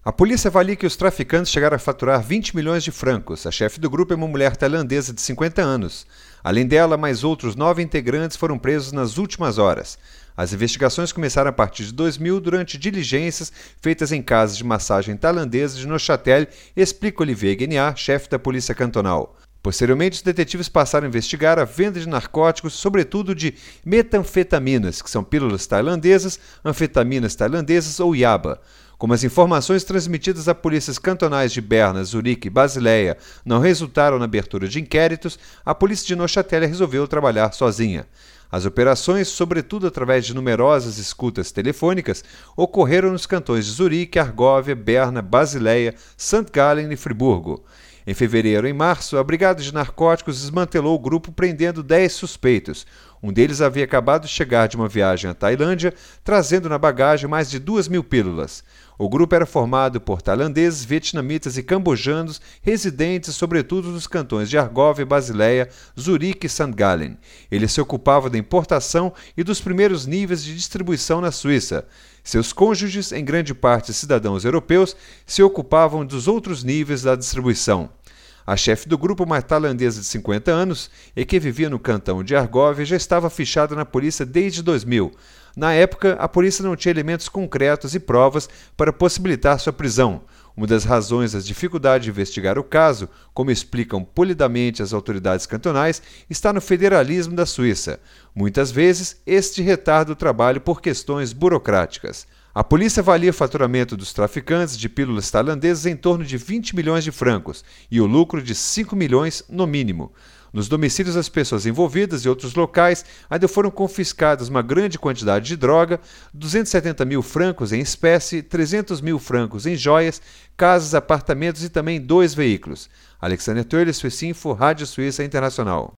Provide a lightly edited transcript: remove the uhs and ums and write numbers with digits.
A polícia avalia que os traficantes chegaram a faturar 20 milhões de francos. A chefe do grupo é uma mulher tailandesa de 50 anos. Além dela, mais outros 9 integrantes foram presos nas últimas horas. As investigações começaram a partir de 2000 durante diligências feitas em casas de massagem tailandesa de Neuchâtel, explica Olivier Guéniard, chefe da polícia cantonal. Posteriormente, os detetives passaram a investigar a venda de narcóticos, sobretudo de metanfetaminas, que são pílulas tailandesas, anfetaminas tailandesas ou iaba. Como as informações transmitidas a polícias cantonais de Berna, Zurique e Basileia não resultaram na abertura de inquéritos, a polícia de Neuchâtel resolveu trabalhar sozinha. As operações, sobretudo através de numerosas escutas telefônicas, ocorreram nos cantões de Zurique, Argóvia, Berna, Basileia, St. Gallen e Friburgo. Em fevereiro e março, a Brigada de Narcóticos desmantelou o grupo prendendo 10 suspeitos. Um deles havia acabado de chegar de uma viagem à Tailândia, trazendo na bagagem mais de 2.000 pílulas. O grupo era formado por tailandeses, vietnamitas e cambojanos, residentes sobretudo nos cantões de Argóvia, Basileia, Zurique e St. Gallen. Ele se ocupava da importação e dos primeiros níveis de distribuição na Suíça. Seus cônjuges, em grande parte cidadãos europeus, se ocupavam dos outros níveis da distribuição. A chefe do grupo, uma tailandesa de 50 anos, e que vivia no cantão de Argóvia, já estava fichada na polícia desde 2000. Na época, a polícia não tinha elementos concretos e provas para possibilitar sua prisão. Uma das razões das dificuldades de investigar o caso, como explicam polidamente as autoridades cantonais, está no federalismo da Suíça. Muitas vezes, este retarda o trabalho por questões burocráticas. A polícia avalia o faturamento dos traficantes de pílulas tailandesas em torno de 20 milhões de francos e o lucro de 5 milhões no mínimo. Nos domicílios das pessoas envolvidas e outros locais, ainda foram confiscadas uma grande quantidade de droga, 270 mil francos em espécie, 300 mil francos em joias, casas, apartamentos e também 2 veículos. Alexandre Toile, Suíça Info, Rádio Suíça Internacional.